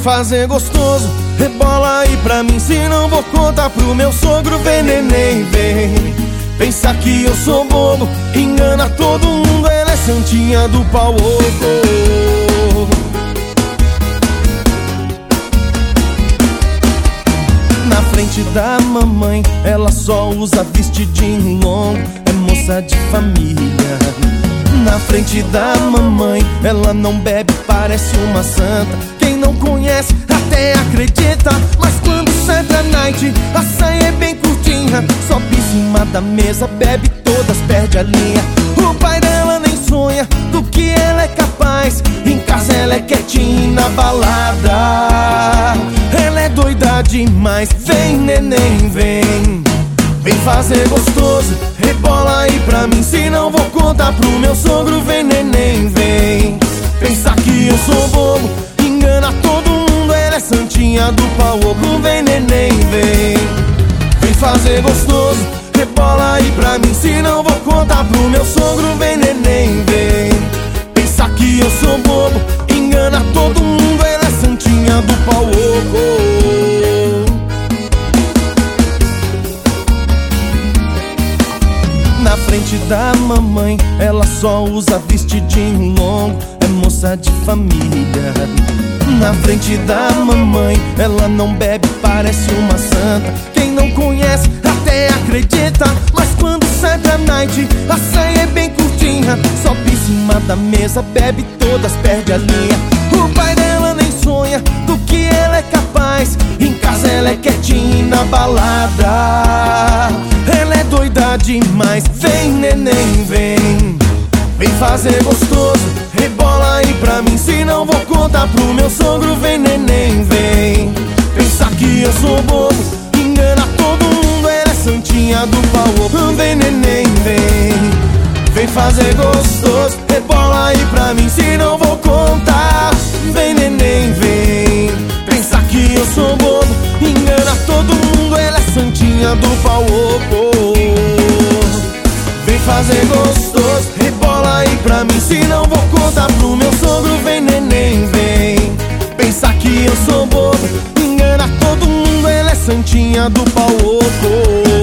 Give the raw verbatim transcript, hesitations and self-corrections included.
fazer gostoso, rebola aí pra mim, se não vou contar pro meu sogro. Vem neném, vem. Pensa que eu sou bobo, engana todo mundo, ela é santinha do pau oco. Na frente da mamãe, ela só usa vestidinho longo, é moça de família. Na frente da mamãe, ela não bebe, parece uma santa. Quem não conhece até acredita, mas quando sai pra night, a saia é bem curtinha. Sobe em cima da mesa, bebe todas, perde a linha. O pai dela nem sonha do que ela é capaz. Em casa ela é quietinha, na balada ela é doida demais. Vem neném, vem. Vem fazer gostoso, rebola aí pra mim, se não vou contar pro meu sogro. Vem neném, vem. Pensa que eu sou bobo, engana todo mundo, ela é santinha do pau oco. Vem neném, vem. Vem fazer gostoso, rebola aí pra mim, se não vou contar pro meu sogro. Vem neném, vem. Pensa que eu sou bobo, engana todo mundo, ela é santinha do pau oco. Na frente da mamãe, ela só usa vestidinho longo, é moça de família. Na frente da mamãe, ela não bebe, parece uma santa. Quem não conhece até acredita, mas quando sai pra night, a saia é bem curtinha. Sobe em cima da mesa, bebe todas, perde a linha. O pai dela nem sonha do que ela é capaz. Em casa ela é quietinha, na balada ela é doida demais. Vem neném, vem. Vem fazer gostoso, rebola aí pra mim, se não vou contar pro meu sogro. Vem neném, vem. Pensa que eu sou bobo, engana todo mundo, ela é santinha do pau oco. Vem neném, vem. Vem fazer gostoso, rebola aí pra mim, se não vou contar. Vem neném, vem. Pensa que eu sou bobo, engana todo mundo, ela é santinha do pau oco. Vem fazer gostoso, rebola aí pra mim, se não vou contar pro meu sogro. Vem neném, vem. Pensa que eu sou bobo, engana todo mundo, ela é santinha do pau oco.